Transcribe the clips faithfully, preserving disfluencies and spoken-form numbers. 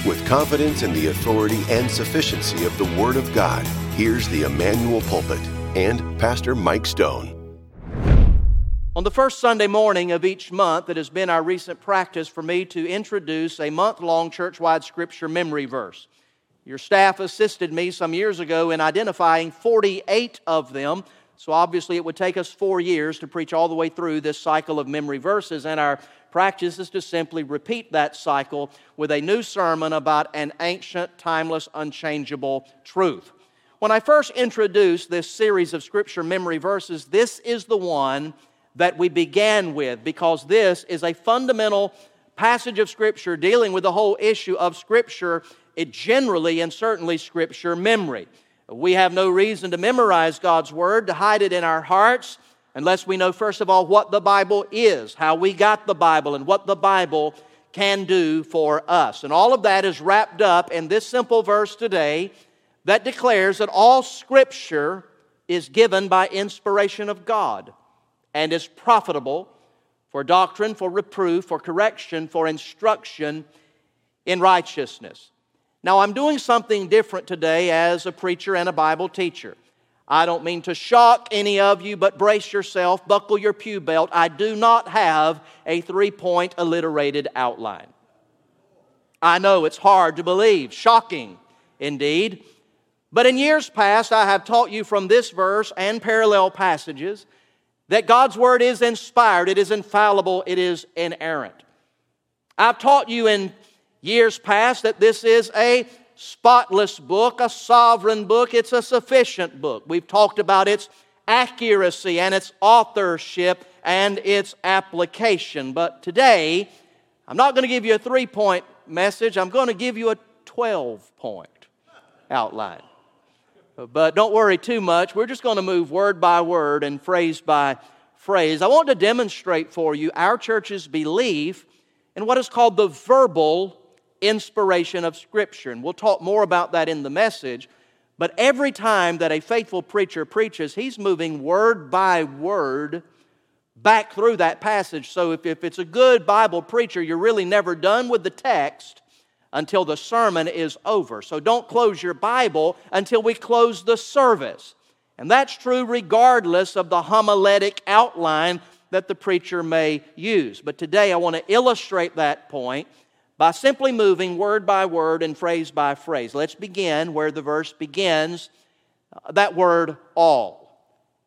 With confidence in the authority and sufficiency of the Word of God, here's the Emmanuel Pulpit and Pastor Mike Stone. On the first Sunday morning of each month, it has been our recent practice for me to introduce a month-long church-wide Scripture memory verse. Your staff assisted me some years ago in identifying forty-eight of them, so obviously it would take us four years to preach all the way through this cycle of memory verses, and our practice is to simply repeat that cycle with a new sermon about an ancient, timeless, unchangeable truth. When I first introduced this series of Scripture memory verses, this is the one that we began with, because this is a fundamental passage of Scripture dealing with the whole issue of Scripture, it generally and certainly Scripture memory. We have no reason to memorize God's Word, to hide it in our hearts, unless we know, first of all, what the Bible is, how we got the Bible, and what the Bible can do for us. And all of that is wrapped up in this simple verse today that declares that all Scripture is given by inspiration of God and is profitable for doctrine, for reproof, for correction, for instruction in righteousness. Now, I'm doing something different today as a preacher and a Bible teacher. I don't mean to shock any of you, but brace yourself, buckle your pew belt. I do not have a three-point alliterated outline. I know it's hard to believe, shocking indeed. But in years past, I have taught you from this verse and parallel passages that God's Word is inspired, it is infallible, it is inerrant. I've taught you in years past that this is a spotless book, a sovereign book, it's a sufficient book. We've talked about its accuracy and its authorship and its application. But today, I'm not going to give you a three-point message, I'm going to give you a twelve-point outline. But don't worry too much. We're just going to move word by word and phrase by phrase. I want to demonstrate for you our church's belief in what is called the verbal inspiration of Scripture. And we'll talk more about that in the message. But every time that a faithful preacher preaches, he's moving word by word back through that passage. So if, if it's a good Bible preacher, you're really never done with the text until the sermon is over. So don't close your Bible until we close the service. And that's true regardless of the homiletic outline that the preacher may use. But today I want to illustrate that point by simply moving word by word and phrase by phrase. Let's begin where the verse begins, that word all.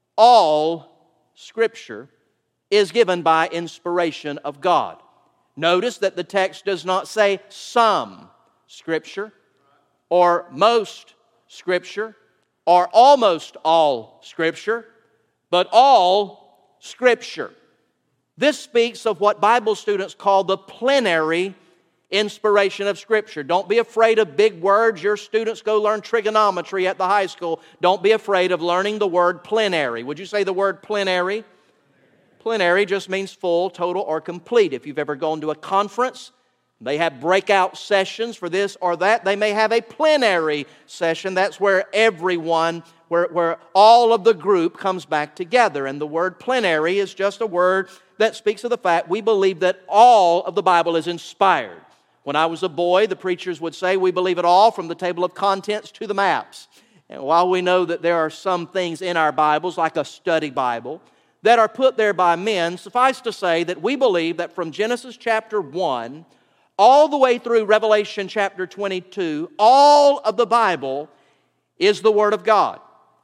All Scripture is given by inspiration of God. Notice that the text does not say some Scripture, or most Scripture, or almost all Scripture, but all Scripture. This speaks of what Bible students call the plenary inspiration of Scripture. Don't be afraid of big words. Your students go learn trigonometry at the high school. Don't be afraid of learning the word plenary. Would you say the word plenary? Plenary just means full, total, or complete. If you've ever gone to a conference, they have breakout sessions for this or that. They may have a plenary session. That's where everyone, where, where all of the group comes back together. And the word plenary is just a word that speaks of the fact we believe that all of the Bible is inspired. When I was a boy, the preachers would say we believe it all from the table of contents to the maps. And while we know that there are some things in our Bibles, like a study Bible, that are put there by men, suffice to say that we believe that from Genesis chapter one all the way through Revelation chapter twenty-two, all of the Bible is the Word of God.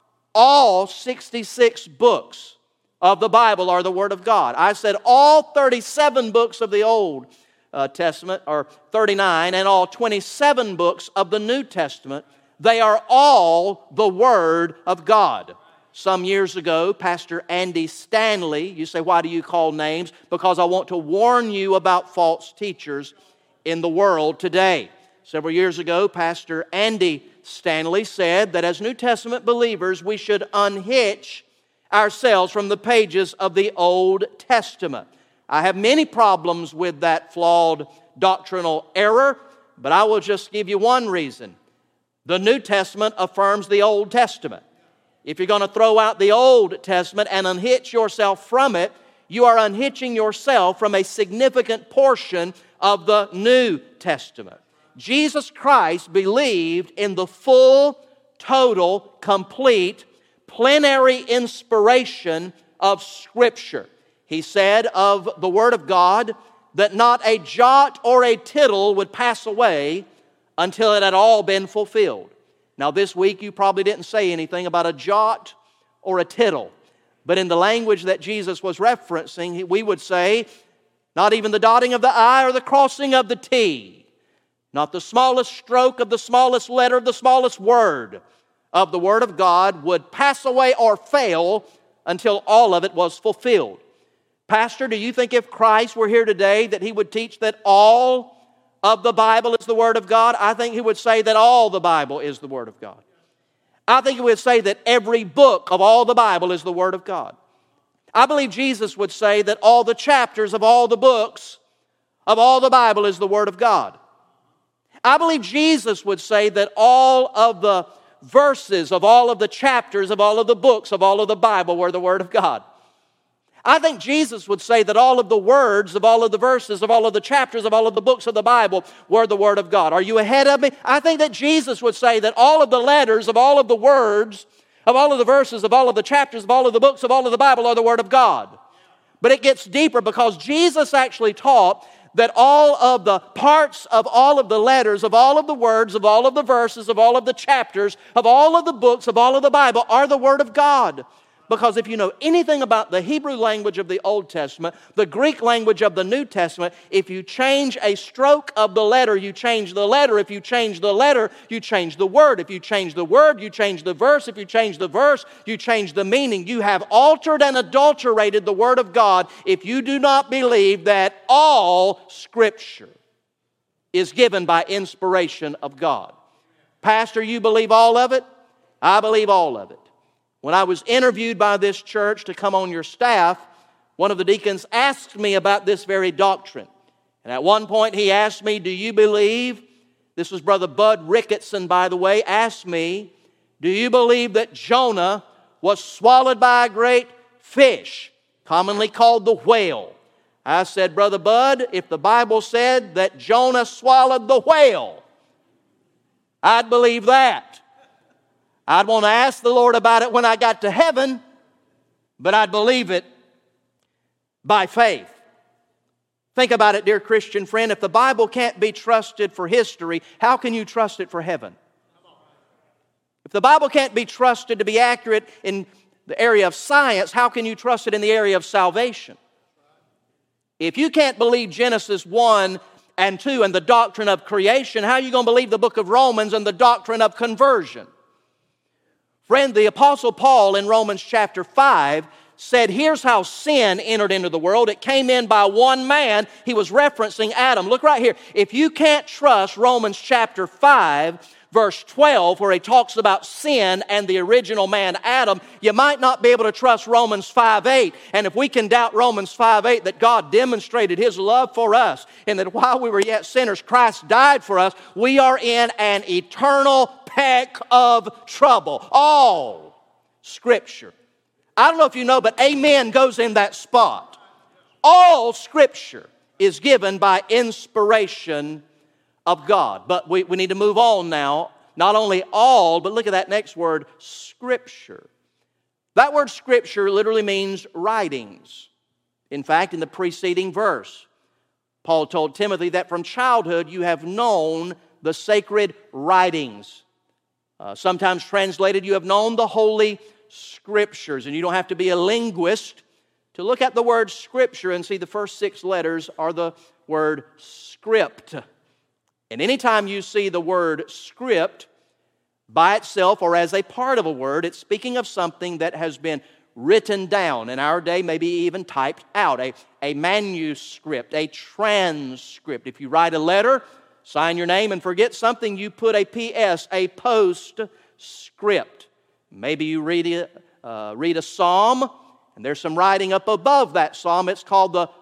All sixty-six books of the Bible are the Word of God. I said all thirty-seven books of the Old uh, Testament, or thirty-nine, and all twenty-seven books of the New Testament, they are all the Word of God. Some years ago, Pastor Andy Stanley, you say, why do you call names? Because I want to warn you about false teachers in the world today. Several years ago, Pastor Andy Stanley said that as New Testament believers, we should unhitch ourselves from the pages of the Old Testament. I have many problems with that flawed doctrinal error, but I will just give you one reason. The New Testament affirms the Old Testament. If you're going to throw out the Old Testament and unhitch yourself from it, you are unhitching yourself from a significant portion of the New Testament. Jesus Christ believed in the full, total, complete, plenary inspiration of Scripture. He said of the Word of God that not a jot or a tittle would pass away until it had all been fulfilled. Now this week you probably didn't say anything about a jot or a tittle, but in the language that Jesus was referencing, we would say, not even the dotting of the I or the crossing of the T, not the smallest stroke of the smallest letter of the smallest word of the Word of God would pass away or fail until all of it was fulfilled. Pastor, do you think if Christ were here today that He would teach that all of the Bible is the Word of God? I think He would say that all the Bible is the Word of God. I think He would say that every book of all the Bible is the Word of God. I believe Jesus would say that all the chapters of all the books of all the Bible is the Word of God. I believe Jesus would say that all of the verses of all of the chapters of all of the books of all of the Bible were the Word of God. I think Jesus would say that all of the words of all of the verses of all of the chapters of all of the books of the Bible were the Word of God. Are you ahead of me? I think that Jesus would say that all of the letters of all of the words of all of the verses of all of the chapters of all of the books of all of the Bible are the Word of God. But it gets deeper because Jesus actually taught that all of the parts of all of the letters, of all of the words, of all of the verses, of all of the chapters, of all of the books, of all of the Bible are the Word of God. Because if you know anything about the Hebrew language of the Old Testament, the Greek language of the New Testament, if you change a stroke of the letter, you change the letter. If you change the letter, you change the word. If you change the word, you change the verse. If you change the verse, you change the meaning. You have altered and adulterated the Word of God if you do not believe that all Scripture is given by inspiration of God. Pastor, you believe all of it? I believe all of it. When I was interviewed by this church to come on your staff, one of the deacons asked me about this very doctrine. And at one point he asked me, do you believe, this was Brother Bud Ricketson, by the way, asked me, do you believe that Jonah was swallowed by a great fish, commonly called the whale? I said, Brother Bud, if the Bible said that Jonah swallowed the whale, I'd believe that. I'd want to ask the Lord about it when I got to heaven, but I'd believe it by faith. Think about it, dear Christian friend. If the Bible can't be trusted for history, how can you trust it for heaven? If the Bible can't be trusted to be accurate in the area of science, how can you trust it in the area of salvation? If you can't believe Genesis one and two and the doctrine of creation, how are you going to believe the book of Romans and the doctrine of conversion? Friend, the Apostle Paul in Romans chapter five said, here's how sin entered into the world. It came in by one man. He was referencing Adam. Look right here. If you can't trust Romans chapter five, verse twelve, where he talks about sin and the original man, Adam, you might not be able to trust Romans five eight. And if we can doubt Romans five eight, that God demonstrated His love for us, and that while we were yet sinners, Christ died for us, we are in an eternal peck of trouble. All Scripture. I don't know if you know, but amen goes in that spot. All Scripture is given by inspiration of God. But we, we need to move on now. Not only all, but look at that next word, Scripture. That word Scripture literally means writings. In fact, in the preceding verse, Paul told Timothy that from childhood you have known the sacred writings. Uh, sometimes translated, you have known the Holy Scriptures. And you don't have to be a linguist to look at the word Scripture and see the first six letters are the word script. And anytime you see the word script by itself or as a part of a word, it's speaking of something that has been written down. In our day, maybe even typed out. A, a manuscript, a transcript. If you write a letter, sign your name and forget something, you put a P S, a postscript. Maybe you read a, uh, read a psalm, and there's some writing up above that psalm. It's called the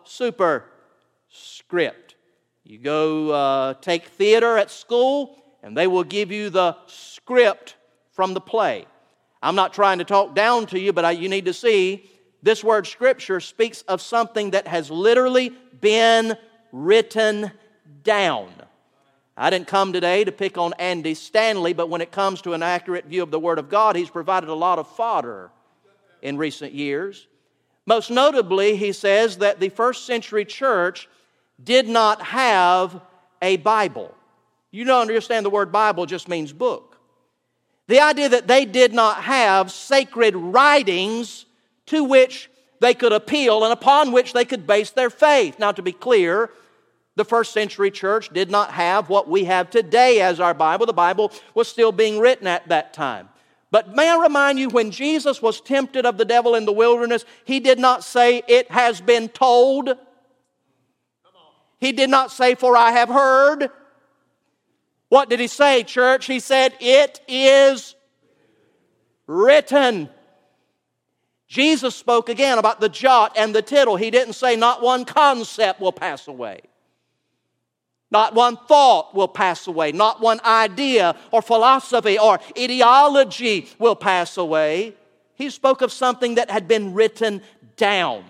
superscript. You go uh, take theater at school, and they will give you the script from the play. I'm not trying to talk down to you, but I, you need to see this word Scripture speaks of something that has literally been written down. I didn't come today to pick on Andy Stanley, but when it comes to an accurate view of the Word of God, he's provided a lot of fodder in recent years. Most notably, he says that the first century church did not have a Bible. You don't understand the word Bible just means book. The idea that they did not have sacred writings to which they could appeal and upon which they could base their faith. Now, to be clear, the first century church did not have what we have today as our Bible. The Bible was still being written at that time. But may I remind you, when Jesus was tempted of the devil in the wilderness, He did not say, "It has been told." He did not say, "For I have heard." What did He say, church? He said, "It is written." Jesus spoke again about the jot and the tittle. He didn't say not one concept will pass away. Not one thought will pass away. Not one idea or philosophy or ideology will pass away. He spoke of something that had been written down.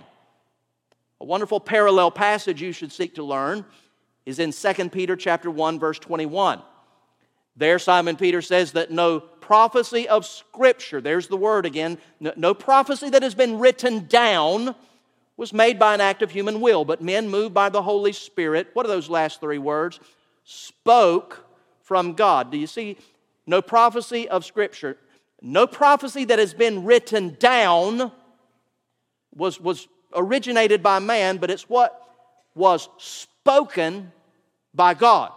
A wonderful parallel passage you should seek to learn is in Second Peter chapter one, verse twenty-one. There Simon Peter says that no prophecy of Scripture, there's the word again, no, no prophecy that has been written down was made by an act of human will, but men moved by the Holy Spirit, what are those last three words? Spoke from God. Do you see? No prophecy of Scripture, no prophecy that has been written down was, was originated by man, but it's what was spoken by God.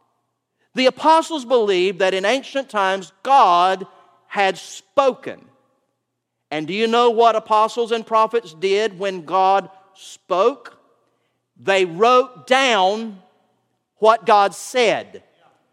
The apostles believed that in ancient times God had spoken. And do you know what apostles and prophets did when God spoke? They wrote down what God said.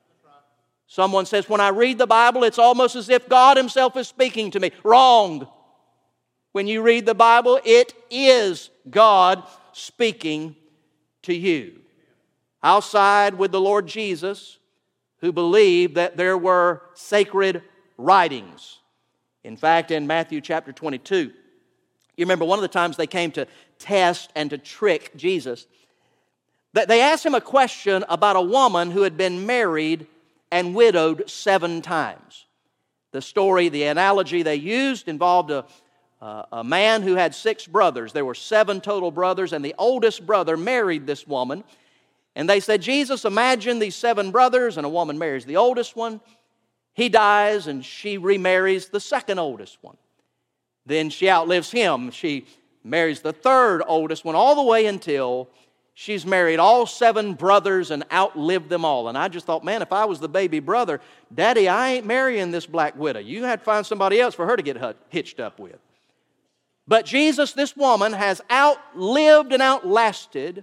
Someone says, when I read the Bible, it's almost as if God Himself is speaking to me. Wrong. When you read the Bible, it is God speaking to you. I'll side with the Lord Jesus, who believed that there were sacred writings. In fact, in Matthew chapter twenty-two, you remember one of the times they came to test and to trick Jesus, that they asked Him a question about a woman who had been married and widowed seven times. The story, the analogy they used involved a, uh, a man who had six brothers. There were seven total brothers, and the oldest brother married this woman. And they said, Jesus, imagine these seven brothers, and a woman marries the oldest one. He dies, and she remarries the second oldest one. Then she outlives him. She marries the third oldest one, all the way until she's married all seven brothers and outlived them all. And I just thought, man, if I was the baby brother, Daddy, I ain't marrying this black widow. You had to find somebody else for her to get hitched up with. But Jesus, this woman, has outlived and outlasted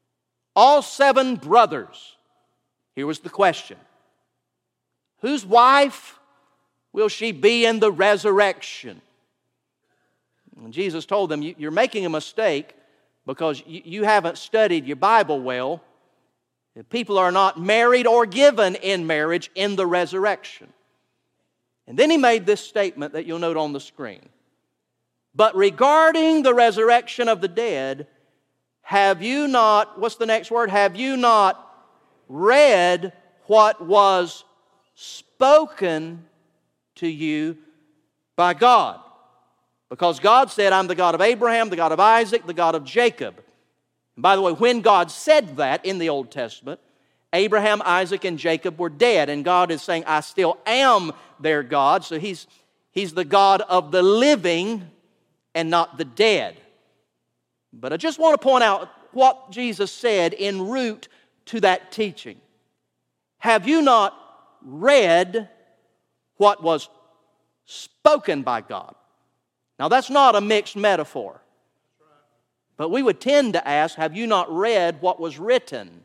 all seven brothers. Here was the question. Whose wife will she be in the resurrection? And Jesus told them, you're making a mistake because you haven't studied your Bible well. People are not married or given in marriage in the resurrection. And then He made this statement that you'll note on the screen. But regarding the resurrection of the dead, have you not, what's the next word? Have you not read what was spoken to you by God? Because God said, I'm the God of Abraham, the God of Isaac, the God of Jacob. And by the way, when God said that in the Old Testament, Abraham, Isaac, and Jacob were dead. And God is saying, I still am their God. So He's, he's the God of the living and not the dead. But I just want to point out what Jesus said en route to that teaching. Have you not read what was spoken by God? Now, that's not a mixed metaphor. But we would tend to ask, have you not read what was written?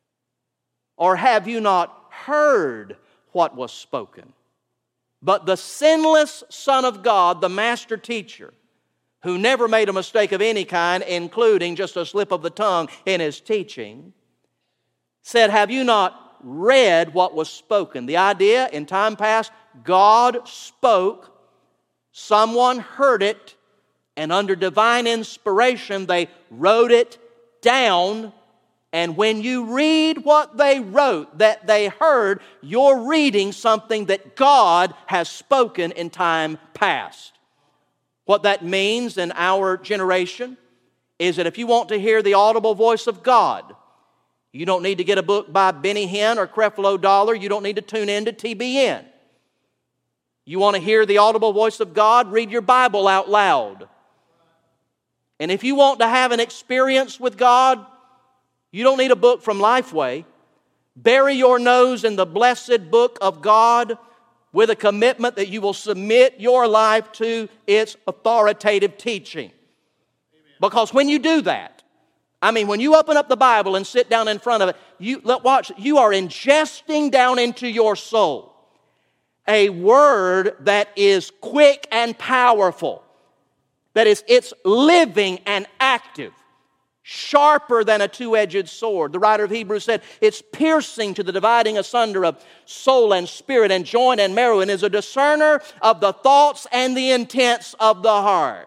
Or have you not heard what was spoken? But the sinless Son of God, the master teacher, who never made a mistake of any kind, including just a slip of the tongue in His teaching, said, have you not read what was spoken? The idea, in time past, God spoke, someone heard it, and under divine inspiration, they wrote it down, And when you read what they wrote, that they heard, you're reading something that God has spoken in time past. What that means in our generation is that if you want to hear the audible voice of God, you don't need to get a book by Benny Hinn or Creflo Dollar. You don't need to tune in to T B N. You want to hear the audible voice of God? Read your Bible out loud. And if you want to have an experience with God, you don't need a book from Lifeway. Bury your nose in the blessed book of God with a commitment that you will submit your life to its authoritative teaching. Because when you do that, I mean, when you open up the Bible and sit down in front of it, you let watch. You are ingesting down into your soul a word that is quick and powerful, that is, it's living and active, sharper than a two-edged sword. The writer of Hebrews said it's piercing to the dividing asunder of soul and spirit and joint and marrow, and is a discerner of the thoughts and the intents of the heart.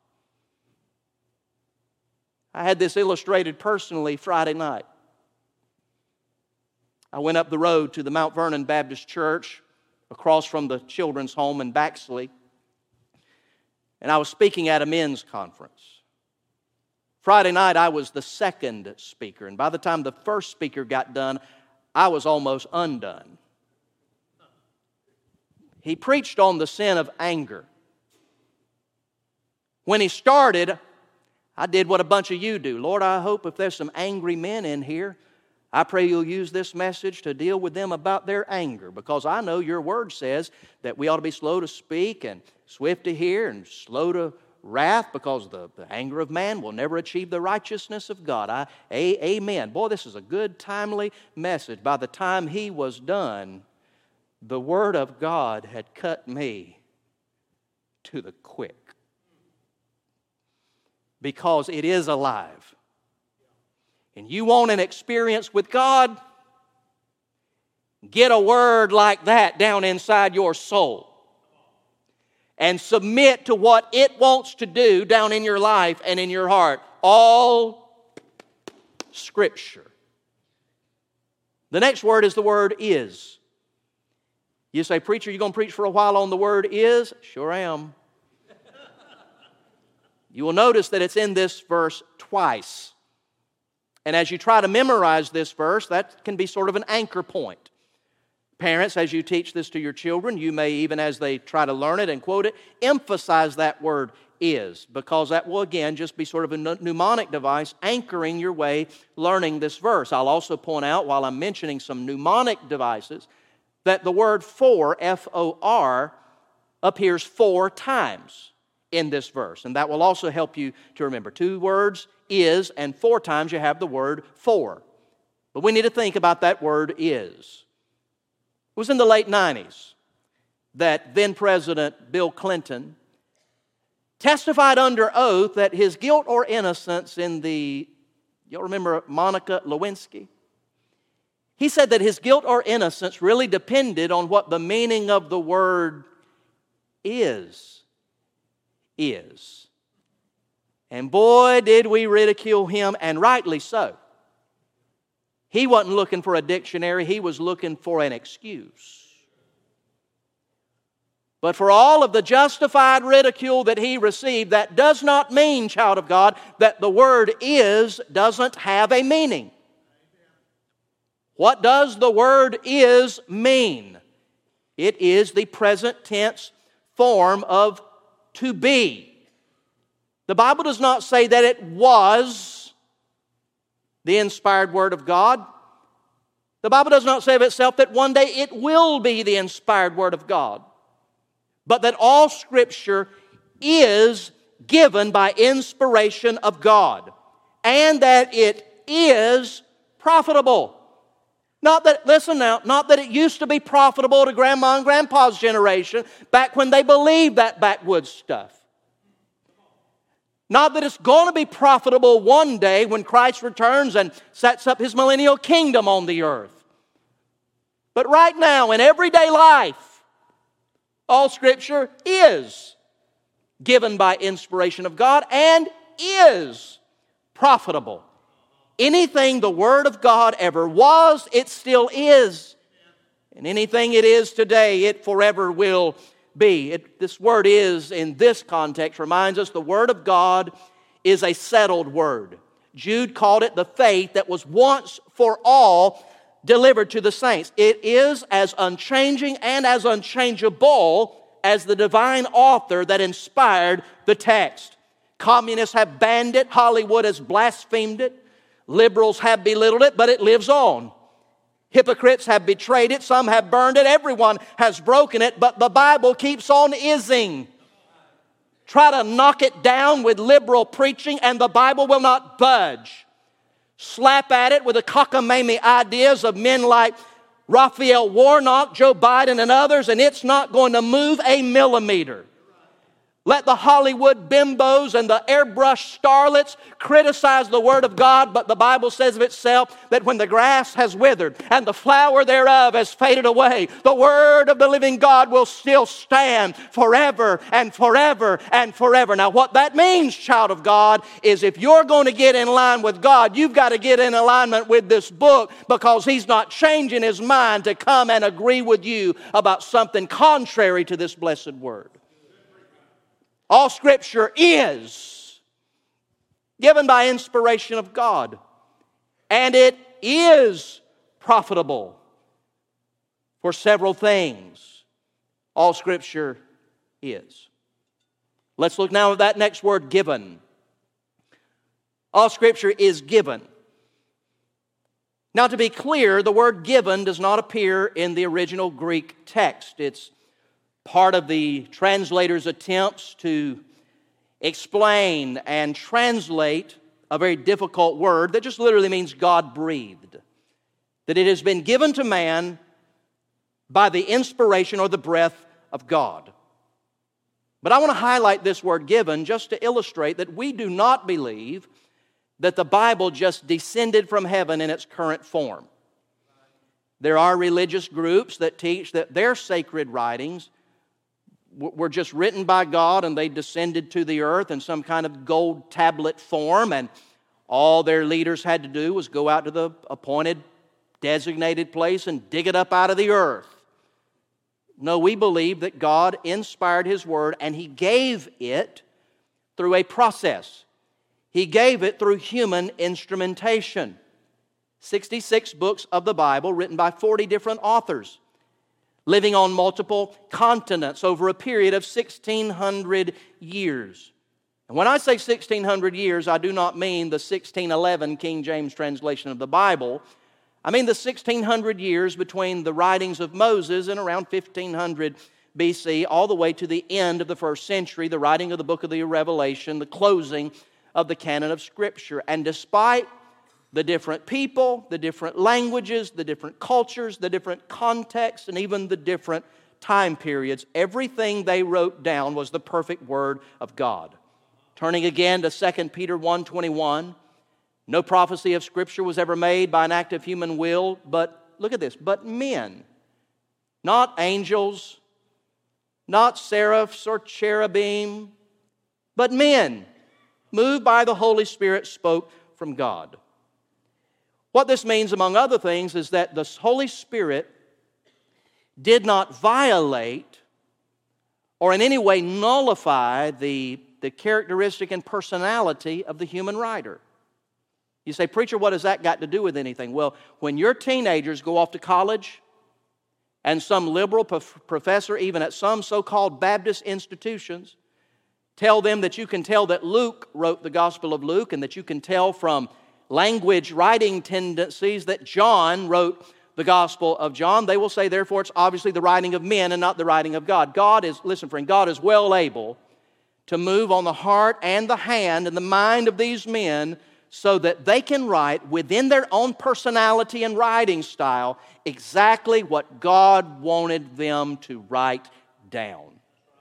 I had this illustrated personally Friday night. I went up the road to the Mount Vernon Baptist Church across from the children's home in Baxley, and I was speaking at a men's conference. Friday night, I was the second speaker, and by the time the first speaker got done, I was almost undone. He preached on the sin of anger. When he started, I did what a bunch of you do. Lord, I hope if there's some angry men in here, I pray you'll use this message to deal with them about their anger, because I know your word says that we ought to be slow to speak and swift to hear and slow to wrath, because the, the anger of man will never achieve the righteousness of God. I, a, amen. Boy, this is a good, timely message. By the time he was done, the Word of God had cut me to the quick. Because it is alive. And you want an experience with God? Get a word like that down inside your soul. And submit to what it wants to do down in your life and in your heart. All Scripture. The next word is the word is. You say, preacher, you going to preach for a while on the word is? Sure am. You will notice that it's in this verse twice. And as you try to memorize this verse, that can be sort of an anchor point. Parents, as you teach this to your children, you may, even as they try to learn it and quote it, emphasize that word is, because that will again just be sort of a mnemonic device anchoring your way learning this verse. I'll also point out, while I'm mentioning some mnemonic devices, that the word for, F O R, appears four times in this verse. And that will also help you to remember. Two words, is, and four times you have the word for. But we need to think about that word is. It was in the late nineties that then-President Bill Clinton testified under oath that his guilt or innocence in the, you'll remember Monica Lewinsky? He said that his guilt or innocence really depended on what the meaning of the word is. Is. And boy, did we ridicule him, and rightly so. He wasn't looking for a dictionary, he was looking for an excuse. But for all of the justified ridicule that he received, that does not mean, child of God, that the word is doesn't have a meaning. What does the word is mean? It is the present tense form of to be. The Bible does not say that it was the inspired Word of God. The Bible does not say of itself that one day it will be the inspired Word of God. But that all Scripture is given by inspiration of God. And that it is profitable. Not that, listen now, not that it used to be profitable to Grandma and Grandpa's generation back when they believed that backwoods stuff. Not that it's going to be profitable one day when Christ returns and sets up His millennial kingdom on the earth. But right now, in everyday life, all Scripture is given by inspiration of God and is profitable. anything the Word of God ever was, it still is. And anything it is today, it forever will be. It, this word is, in this context, reminds us the Word of God is a settled word. Jude called it the faith that was once for all delivered to the saints. It is as unchanging and as unchangeable as the divine author that inspired the text. Communists have banned it. Hollywood has blasphemed it. Liberals have belittled it, but it lives on. Hypocrites have betrayed it. Some have burned it. Everyone has broken it, but the Bible keeps on ising. Try to knock it down with liberal preaching, and the Bible will not budge. Slap at it with the cockamamie ideas of men like Raphael Warnock, Joe Biden, and others, and it's not going to move a millimeter. Let the Hollywood bimbos and the airbrush starlets criticize the Word of God, but the Bible says of itself that when the grass has withered and the flower thereof has faded away, the Word of the living God will still stand forever and forever and forever. Now, what that means, child of God, is if you're going to get in line with God, you've got to get in alignment with this book, because He's not changing His mind to come and agree with you about something contrary to this blessed Word. All Scripture is given by inspiration of God, and it is profitable for several things. All Scripture is. Let's look now at that next word, given. All Scripture is given. Now, to be clear, the word given does not appear in the original Greek text. It's part of the translator's attempts to explain and translate a very difficult word that just literally means God breathed. That it has been given to man by the inspiration or the breath of God. But I want to highlight this word given just to illustrate that we do not believe that the Bible just descended from heaven in its current form. There are religious groups that teach that their sacred writings were just written by God and they descended to the earth in some kind of gold tablet form, and all their leaders had to do was go out to the appointed, designated place and dig it up out of the earth. No, we believe that God inspired His Word and He gave it through a process. He gave it through human instrumentation. sixty-six books of the Bible written by forty different authors, living on multiple continents over a period of sixteen hundred years. And when I say sixteen hundred years, I do not mean the sixteen eleven King James translation of the Bible. I mean the sixteen hundred years between the writings of Moses in around fifteen hundred B C all the way to the end of the first century, the writing of the book of the Revelation, the closing of the canon of Scripture. And despite the different people, the different languages, the different cultures, the different contexts, and even the different time periods, everything they wrote down was the perfect Word of God. Turning again to Second Peter one twenty-one, no prophecy of Scripture was ever made by an act of human will, but, look at this, but men, not angels, not seraphs or cherubim, but men, moved by the Holy Spirit, spoke from God. What this means, among other things, is that the Holy Spirit did not violate or in any way nullify the, the characteristic and personality of the human writer. You say, preacher, what has that got to do with anything? Well, when your teenagers go off to college and some liberal prof- professor, even at some so-called Baptist institutions, tell them that you can tell that Luke wrote the Gospel of Luke and that you can tell from language writing tendencies that John wrote the Gospel of John, they will say, therefore, it's obviously the writing of men and not the writing of God. God is, listen friend, God is well able to move on the heart and the hand and the mind of these men so that they can write within their own personality and writing style exactly what God wanted them to write down.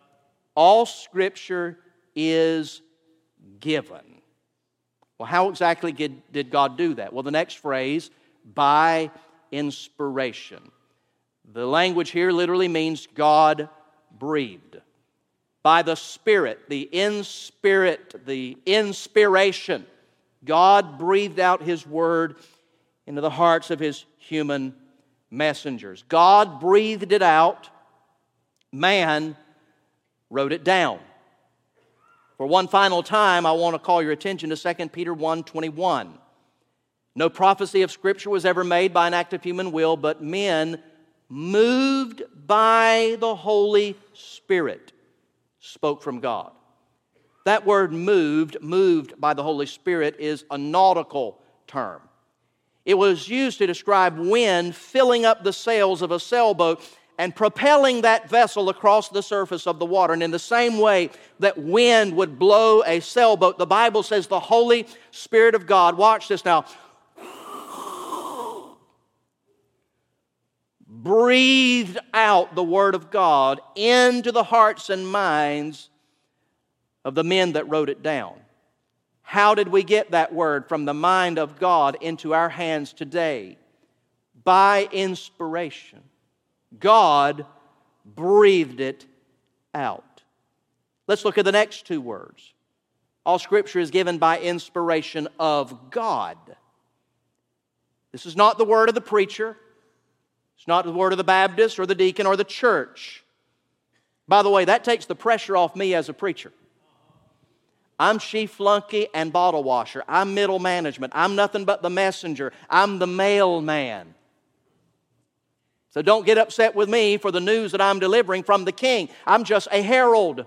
All Scripture is given. Well, how exactly did, did God do that? Well, the next phrase, by inspiration. The language here literally means God breathed. By the Spirit, the in-spirit, the inspiration God breathed out His Word into the hearts of His human messengers. God breathed it out. Man wrote it down. For one final time, I want to call your attention to Second Peter one twenty-one. No prophecy of Scripture was ever made by an act of human will, but men, moved by the Holy Spirit, spoke from God. That word moved, moved by the Holy Spirit, is a nautical term. It was used to describe wind filling up the sails of a sailboat and propelling that vessel across the surface of the water. And in the same way that wind would blow a sailboat, the Bible says the Holy Spirit of God, watch this now, breathed out the Word of God into the hearts and minds of the men that wrote it down. How did we get that Word from the mind of God into our hands today? By inspiration. God breathed it out. Let's look at the next two words. All Scripture is given by inspiration of God. This is not the word of the preacher. It's not the word of the Baptist or the deacon or the church. By the way, that takes the pressure off me as a preacher. I'm chief flunky and bottle washer. I'm middle management. I'm nothing but the messenger. I'm the mailman. So don't get upset with me for the news that I'm delivering from the King. I'm just a herald.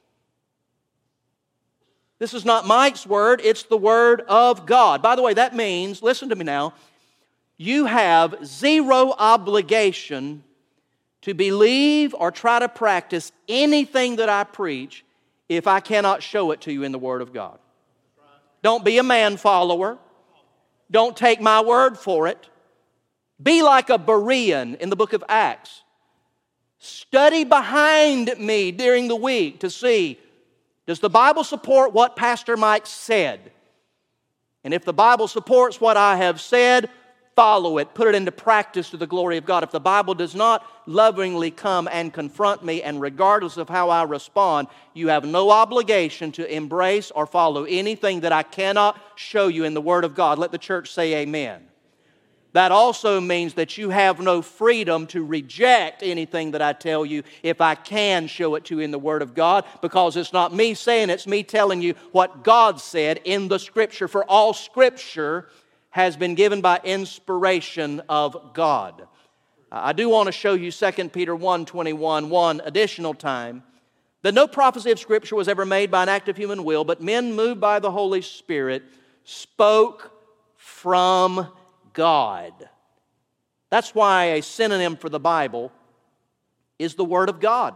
This is not Mike's word, it's the word of God. By the way, that means, listen to me now, you have zero obligation to believe or try to practice anything that I preach if I cannot show it to you in the Word of God. Don't be a man follower. Don't take my word for it. Be like a Berean in the book of Acts. Study behind me during the week to see, does the Bible support what Pastor Mike said? And if the Bible supports what I have said, follow it, put it into practice to the glory of God. If the Bible does not lovingly come and confront me, and regardless of how I respond, you have no obligation to embrace or follow anything that I cannot show you in the Word of God. Let the church say amen. That also means that you have no freedom to reject anything that I tell you if I can show it to you in the Word of God, because it's not me saying it, it's me telling you what God said in the Scripture. For all Scripture has been given by inspiration of God. I do want to show you Second Peter one twenty-one one additional time, that no prophecy of Scripture was ever made by an act of human will, but men moved by the Holy Spirit spoke from God. That's why a synonym for the Bible is the Word of God.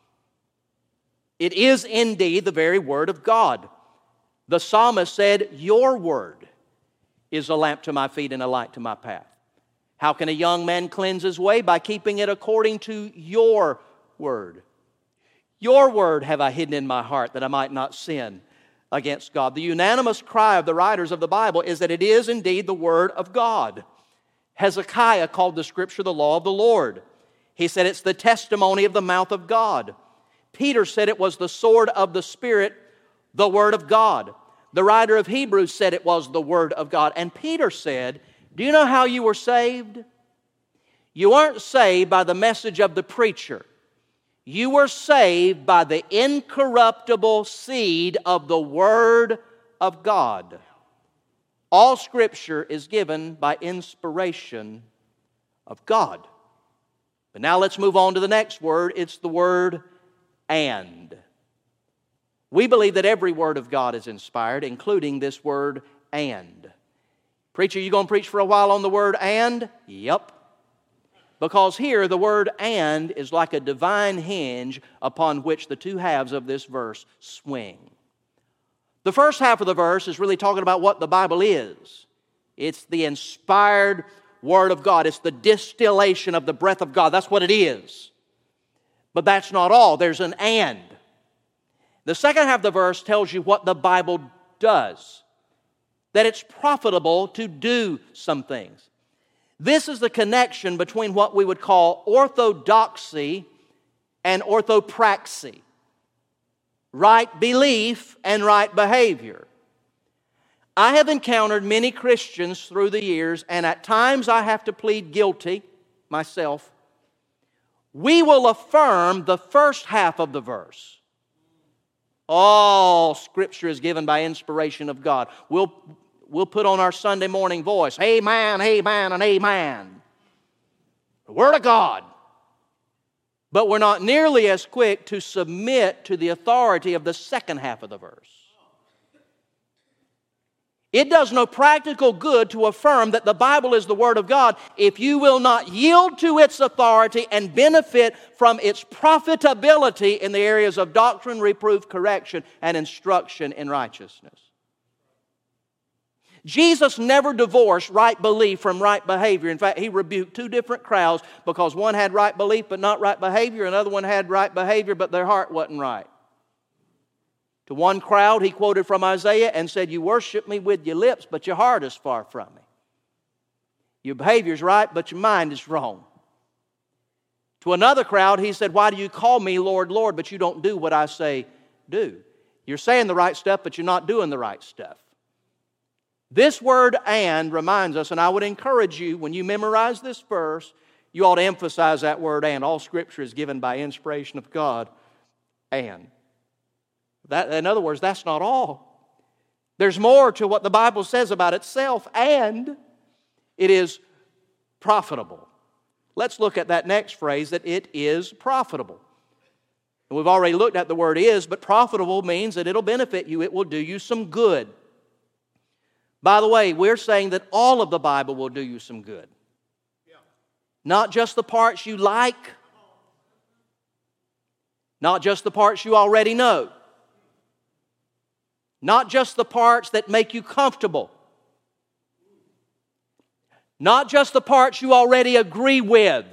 It is indeed the very Word of God. The psalmist said, "Your Word is a lamp to my feet and a light to my path." How can a young man cleanse his way? By keeping it according to your word. Your word have I hidden in my heart that I might not sin against God. The unanimous cry of the writers of the Bible is that it is indeed the Word of God. Hezekiah called the Scripture the law of the Lord. He said it's the testimony of the mouth of God. Peter said it was the sword of the Spirit, the Word of God. The writer of Hebrews said it was the Word of God. And Peter said, do you know how you were saved? You weren't saved by the message of the preacher. You were saved by the incorruptible seed of the Word of God. All Scripture is given by inspiration of God. But now let's move on to the next word. It's the word "and." We believe that every word of God is inspired, including this word "and." Preacher, you going to preach for a while on the word "and"? Yep. Because here the word "and" is like a divine hinge upon which the two halves of this verse swing. The first half of the verse is really talking about what the Bible is. It's the inspired Word of God. It's the distillation of the breath of God. That's what it is. But that's not all. There's an "and." The second half of the verse tells you what the Bible does. That it's profitable to do some things. This is the connection between what we would call orthodoxy and orthopraxy. Right belief and right behavior. I have encountered many Christians through the years, and at times I have to plead guilty myself. We will affirm the first half of the verse. All Scripture is given by inspiration of God. We'll, we'll put on our Sunday morning voice, amen, amen, and amen. The Word of God. But we're not nearly as quick to submit to the authority of the second half of the verse. It does no practical good to affirm that the Bible is the Word of God if you will not yield to its authority and benefit from its profitability in the areas of doctrine, reproof, correction, and instruction in righteousness. Jesus never divorced right belief from right behavior. In fact, He rebuked two different crowds because one had right belief but not right behavior, another one had right behavior but their heart wasn't right. To one crowd, He quoted from Isaiah and said, you worship me with your lips, but your heart is far from me. Your behavior's right, but your mind is wrong. To another crowd, He said, why do you call me Lord, Lord, but you don't do what I say do? You're saying the right stuff, but you're not doing the right stuff. This word and reminds us, and I would encourage you, when you memorize this verse, you ought to emphasize that word and. All Scripture is given by inspiration of God, and. That, in other words, that's not all. There's more to what the Bible says about itself, and it is profitable. Let's look at that next phrase, that it is profitable. And we've already looked at the word is, but profitable means that it'll benefit you, it will do you some good. By the way, we're saying that all of the Bible will do you some good. Not just the parts you like, not just the parts you already know. Not just the parts that make you comfortable. Not just the parts you already agree with.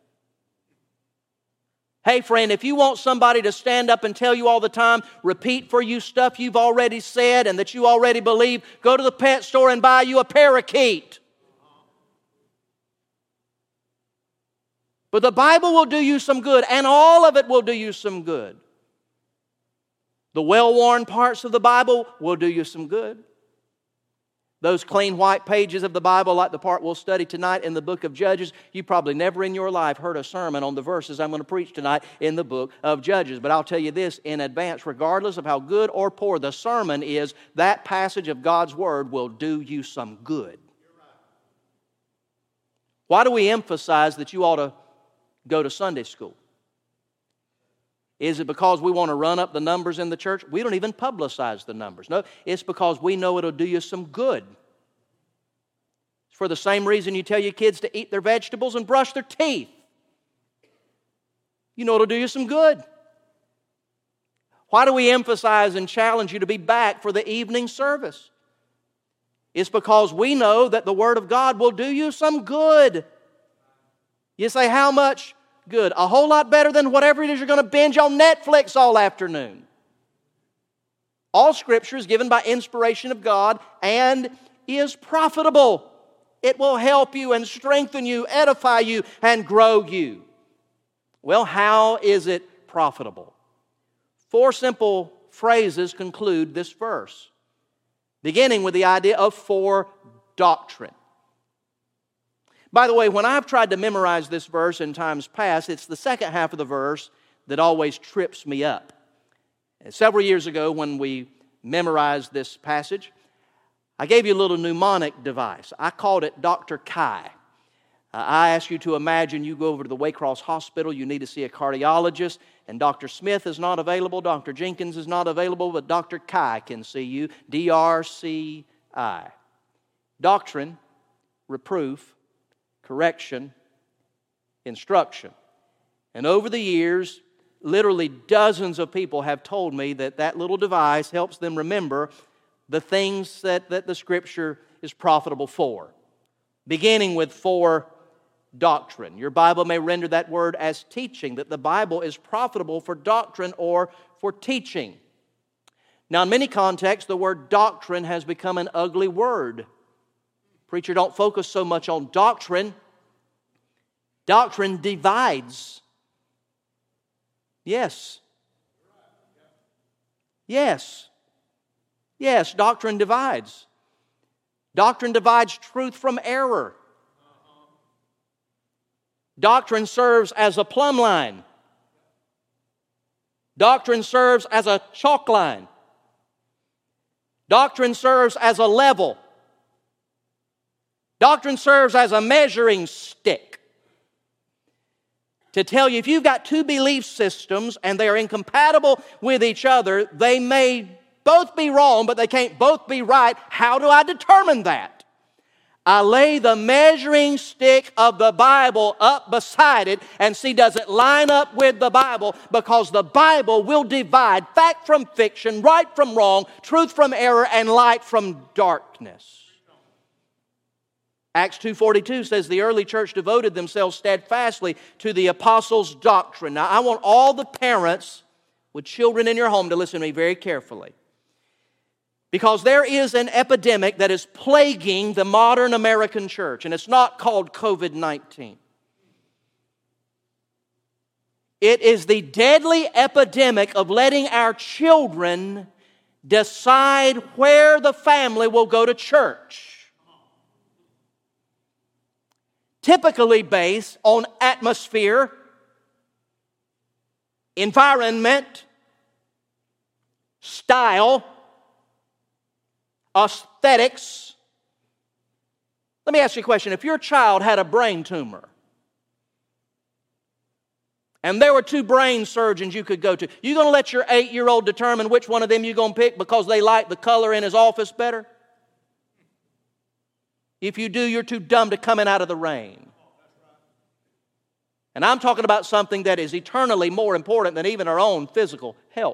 Hey friend, if you want somebody to stand up and tell you all the time, repeat for you stuff you've already said and that you already believe, go to the pet store and buy you a parakeet. But the Bible will do you some good, and all of it will do you some good. The well-worn parts of the Bible will do you some good. Those clean white pages of the Bible, like the part we'll study tonight in the book of Judges, you probably never in your life heard a sermon on the verses I'm going to preach tonight in the book of Judges. But I'll tell you this in advance, regardless of how good or poor the sermon is, that passage of God's Word will do you some good. Why do we emphasize that you ought to go to Sunday school? Is it because we want to run up the numbers in the church? We don't even publicize the numbers. No, it's because we know it'll do you some good. It's for the same reason you tell your kids to eat their vegetables and brush their teeth. You know it'll do you some good. Why do we emphasize and challenge you to be back for the evening service? It's because we know that the Word of God will do you some good. You say, how much? Good. A whole lot better than whatever it is you're going to binge on Netflix all afternoon. All Scripture is given by inspiration of God and is profitable. It will help you and strengthen you, edify you, and grow you. Well, how is it profitable? Four simple phrases conclude this verse, beginning with the idea of for doctrine. By the way, when I've tried to memorize this verse in times past, it's the second half of the verse that always trips me up. And several years ago, when we memorized this passage, I gave you a little mnemonic device. I called it Doctor Kai. Uh, I asked you to imagine you go over to the Waycross Hospital, you need to see a cardiologist, and Doctor Smith is not available, Doctor Jenkins is not available, but Doctor Kai can see you, D R C I. Doctrine, reproof, correction, instruction. And over the years, literally dozens of people have told me that that little device helps them remember the things that, that the Scripture is profitable for. Beginning with for doctrine. Your Bible may render that word as teaching, that the Bible is profitable for doctrine or for teaching. Now, in many contexts, the word doctrine has become an ugly word. Preacher, don't focus so much on doctrine. Doctrine divides. Yes. Yes. Yes, doctrine divides. Doctrine divides truth from error. Doctrine serves as a plumb line. Doctrine serves as a chalk line. Doctrine serves as a level. Doctrine serves as a measuring stick to tell you if you've got two belief systems and they are incompatible with each other, they may both be wrong, but they can't both be right. How do I determine that? I lay the measuring stick of the Bible up beside it and see does it line up with the Bible, because the Bible will divide fact from fiction, right from wrong, truth from error, and light from darkness. Acts two forty-two says the early church devoted themselves steadfastly to the apostles' doctrine. Now, I want all the parents with children in your home to listen to me very carefully, because there is an epidemic that is plaguing the modern American church, and it's not called covid nineteen. It is the deadly epidemic of letting our children decide where the family will go to church, typically based on atmosphere, environment, style, aesthetics. Let me ask you a question. If your child had a brain tumor and there were two brain surgeons you could go to, you going to let your eight-year-old determine which one of them you're going to pick because they like the color in his office better? If you do, you're too dumb to come in out of the rain. And I'm talking about something that is eternally more important than even our own physical health.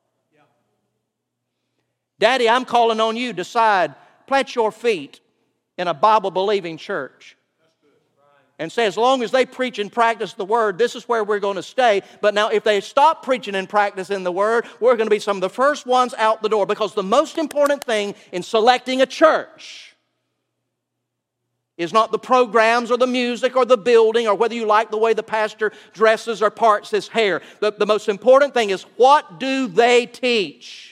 Daddy, I'm calling on you. Decide, plant your feet in a Bible-believing church. And say, as long as they preach and practice the Word, this is where we're going to stay. But now, if they stop preaching and practicing the Word, we're going to be some of the first ones out the door. Because the most important thing in selecting a church is not the programs or the music or the building or whether you like the way the pastor dresses or parts his hair. The, the most important thing is, what do they teach?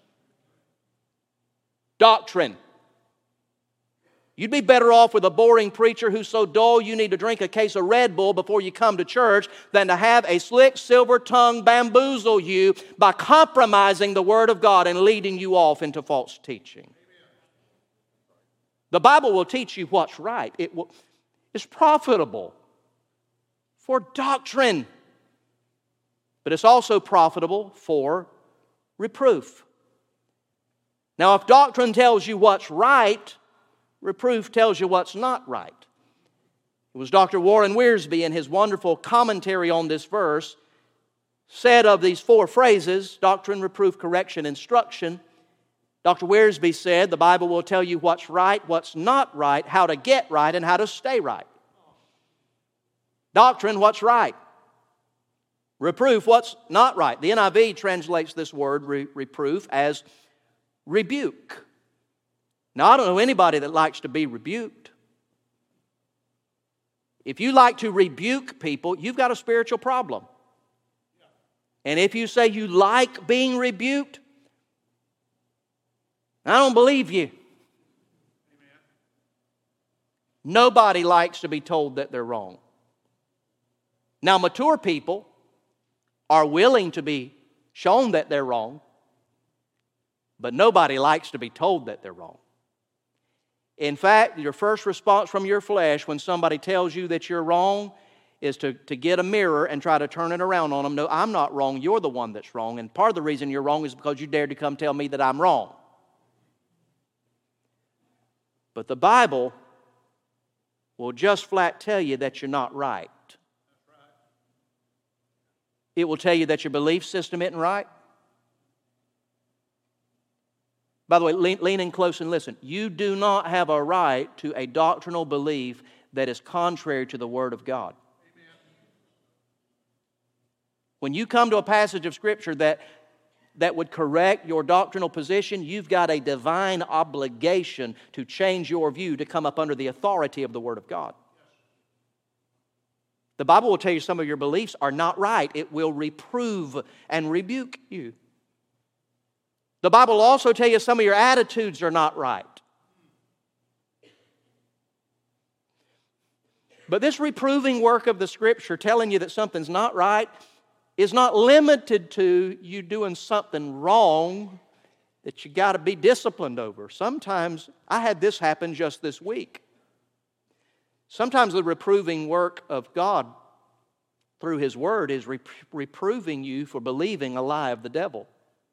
Doctrine. You'd be better off with a boring preacher who's so dull you need to drink a case of Red Bull before you come to church than to have a slick silver tongue bamboozle you by compromising the Word of God and leading you off into false teaching. The Bible will teach you what's right. It will, it's profitable for doctrine, but it's also profitable for reproof. Now, if doctrine tells you what's right, reproof tells you what's not right. It was Doctor Warren Wiersbe in his wonderful commentary on this verse said of these four phrases, doctrine, reproof, correction, instruction. Doctor Wiersbe said the Bible will tell you what's right, what's not right, how to get right, and how to stay right. Doctrine, what's right. Reproof, what's not right. The N I V translates this word, re- reproof, as rebuke. Now, I don't know anybody that likes to be rebuked. If you like to rebuke people, you've got a spiritual problem. And if you say you like being rebuked, I don't believe you. Nobody likes to be told that they're wrong. Now, mature people are willing to be shown that they're wrong, but nobody likes to be told that they're wrong. In fact, your first response from your flesh when somebody tells you that you're wrong is to, to get a mirror and try to turn it around on them. No, I'm not wrong. You're the one that's wrong. And part of the reason you're wrong is because you dared to come tell me that I'm wrong. But the Bible will just flat tell you that you're not right. It will tell you that your belief system isn't right. By the way, lean, lean in close and listen. You do not have a right to a doctrinal belief that is contrary to the Word of God. Amen. When you come to a passage of Scripture that, that would correct your doctrinal position, you've got a divine obligation to change your view to come up under the authority of the Word of God. The Bible will tell you some of your beliefs are not right. It will reprove and rebuke you. The Bible will also tell you some of your attitudes are not right. But this reproving work of the Scripture, telling you that something's not right, is not limited to you doing something wrong that you got to be disciplined over. Sometimes, I had this happen just this week. Sometimes the reproving work of God through His Word is rep- reproving you for believing a lie of the devil.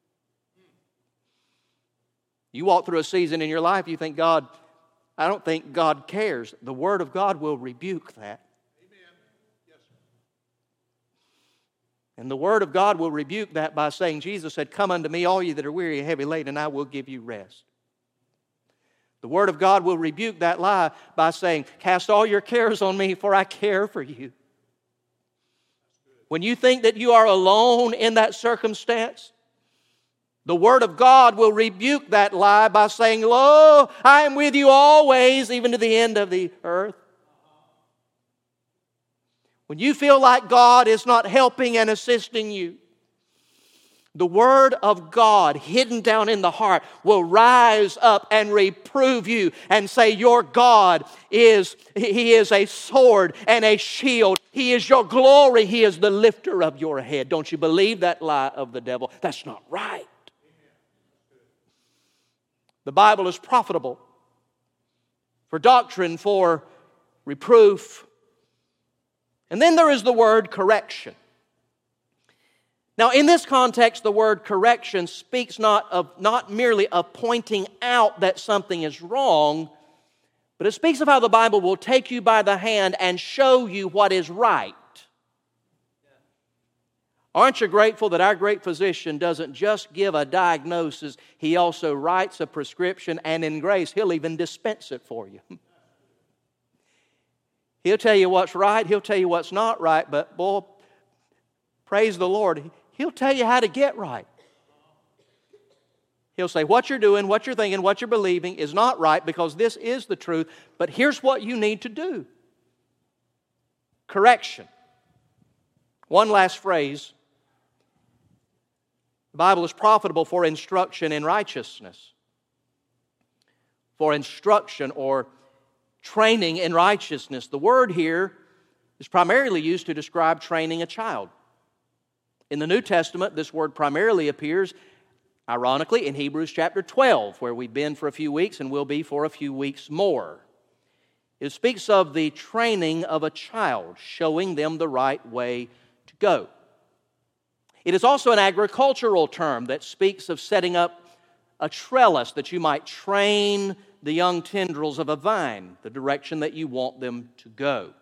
You walk through a season in your life, you think God, I don't think God cares. The Word of God will rebuke that. Amen. Yes, sir. And the Word of God will rebuke that by saying, Jesus said, come unto me, all ye that are weary and heavy laden, and I will give you rest. The Word of God will rebuke that lie by saying, cast all your cares on me, for I care for you. When you think that you are alone in that circumstance, the Word of God will rebuke that lie by saying, lo, I am with you always, even to the end of the earth. When you feel like God is not helping and assisting you, the Word of God hidden down in the heart will rise up and reprove you and say, your God is, He is a sword and a shield. He is your glory. He is the lifter of your head. Don't you believe that lie of the devil? That's not right. The Bible is profitable for doctrine, for reproof. And then there is the word correction. Now, in this context, the word correction speaks not of not merely of pointing out that something is wrong, but it speaks of how the Bible will take you by the hand and show you what is right. Aren't you grateful that our great physician doesn't just give a diagnosis, He also writes a prescription, and in grace, He'll even dispense it for you. He'll tell you what's right, He'll tell you what's not right, but boy, praise the Lord, He'll tell you how to get right. He'll say, what you're doing, what you're thinking, what you're believing is not right because this is the truth, but here's what you need to do. Correction. One last phrase. The Bible is profitable for instruction in righteousness. For instruction or training in righteousness. The word here is primarily used to describe training a child. In the New Testament, this word primarily appears, ironically, in Hebrews chapter twelve, where we've been for a few weeks and will be for a few weeks more. It speaks of the training of a child, showing them the right way to go. It is also an agricultural term that speaks of setting up a trellis that you might train the young tendrils of a vine, the direction that you want them to go.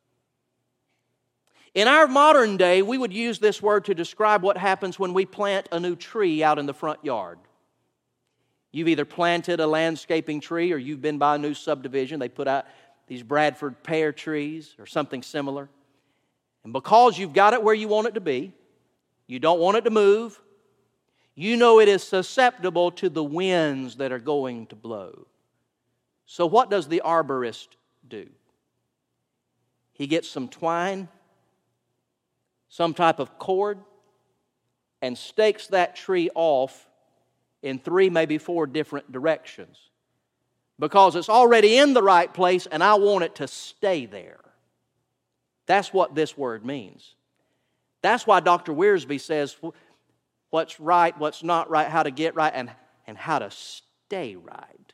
In our modern day, we would use this word to describe what happens when we plant a new tree out in the front yard. You've either planted a landscaping tree or you've been by a new subdivision. They put out these Bradford pear trees or something similar. And because you've got it where you want it to be, you don't want it to move, you know it is susceptible to the winds that are going to blow. So what does the arborist do? He gets some twine, some type of cord, and stakes that tree off in three, maybe four different directions. Because it's already in the right place and I want it to stay there. That's what this word means. That's why Doctor Wiersbe says what's right, what's not right, how to get right, and, and how to stay right.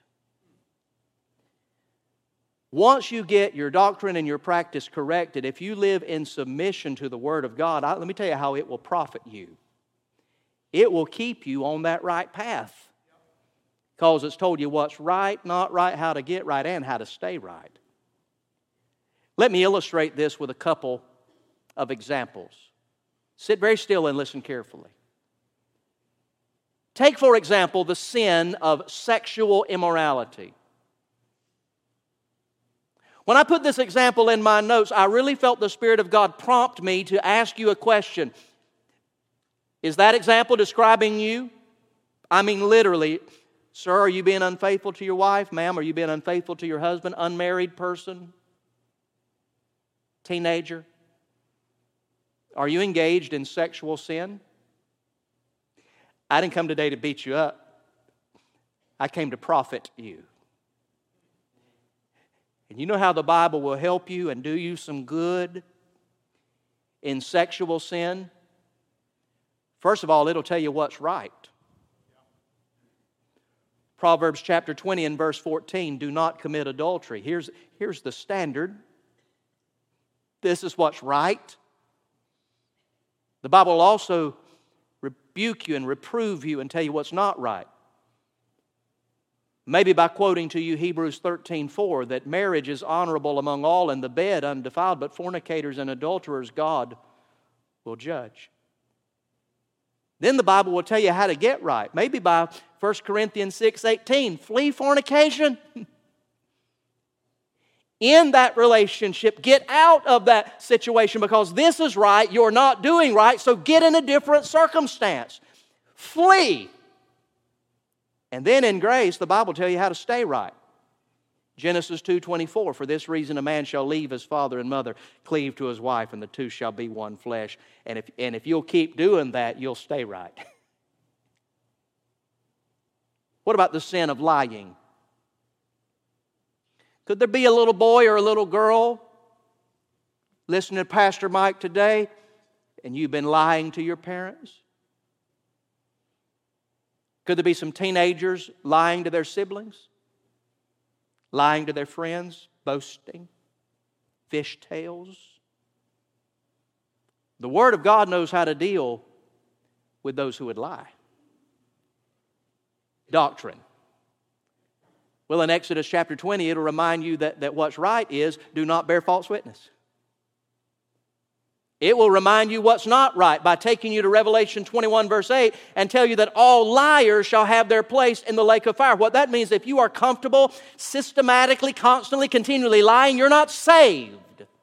Once you get your doctrine and your practice corrected, if you live in submission to the Word of God, I, let me tell you how it will profit you. It will keep you on that right path. Because it's told you what's right, not right, how to get right, and how to stay right. Let me illustrate this with a couple of examples. Sit very still and listen carefully. Take, for example, the sin of sexual immorality. When I put this example in my notes, I really felt the Spirit of God prompt me to ask you a question. Is that example describing you? I mean literally, sir, are you being unfaithful to your wife? Ma'am, are you being unfaithful to your husband? Unmarried person? Teenager? Are you engaged in sexual sin? I didn't come today to beat you up. I came to profit you. And you know how the Bible will help you and do you some good in sexual sin? First of all, it'll tell you what's right. Proverbs chapter twenty and verse fourteen, do not commit adultery. Here's, here's the standard. This is what's right. The Bible will also rebuke you and reprove you and tell you what's not right. Maybe by quoting to you Hebrews thirteen four, that marriage is honorable among all and the bed undefiled, but fornicators and adulterers God will judge. Then the Bible will tell you how to get right. Maybe by First Corinthians six eighteen, flee fornication. In that relationship, get out of that situation because this is right, you're not doing right, so get in a different circumstance. Flee. And then in grace, the Bible will tell you how to stay right. Genesis two twenty-four, for this reason a man shall leave his father and mother, cleave to his wife, and the two shall be one flesh. And if, and if you'll keep doing that, you'll stay right. What about the sin of lying? Could there be a little boy or a little girl listening to Pastor Mike today, and you've been lying to your parents? Could there be some teenagers lying to their siblings? Lying to their friends, boasting, fishtails. The Word of God knows how to deal with those who would lie. Doctrine. Well, in Exodus chapter twenty, it'll remind you that, that what's right is do not bear false witness. It will remind you what's not right by taking you to Revelation twenty-one verse eight and tell you that all liars shall have their place in the lake of fire. What that means, if you are comfortable, systematically, constantly, continually lying, you're not saved.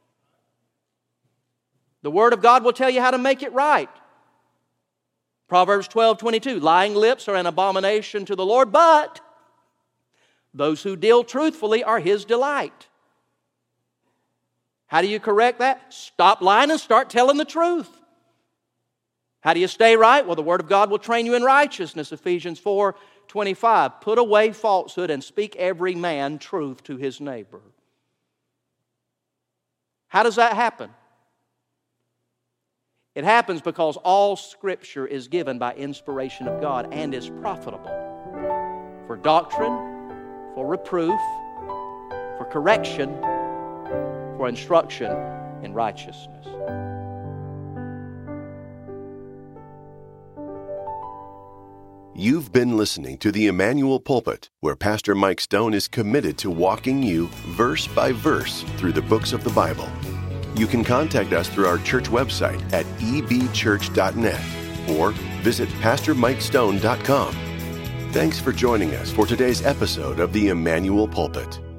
The Word of God will tell you how to make it right. Proverbs twelve twenty-two, lying lips are an abomination to the Lord, but those who deal truthfully are His delight. How do you correct that? Stop lying and start telling the truth. How do you stay right? Well, the Word of God will train you in righteousness. Ephesians four twenty-five. Put away falsehood and speak every man truth to his neighbor. How does that happen? It happens because all Scripture is given by inspiration of God and is profitable for doctrine, for reproof, for correction, for instruction in righteousness. You've been listening to the Emmanuel Pulpit, where Pastor Mike Stone is committed to walking you verse by verse through the books of the Bible. You can contact us through our church website at e b church dot net or visit pastor mike stone dot com. Thanks for joining us for today's episode of the Emmanuel Pulpit.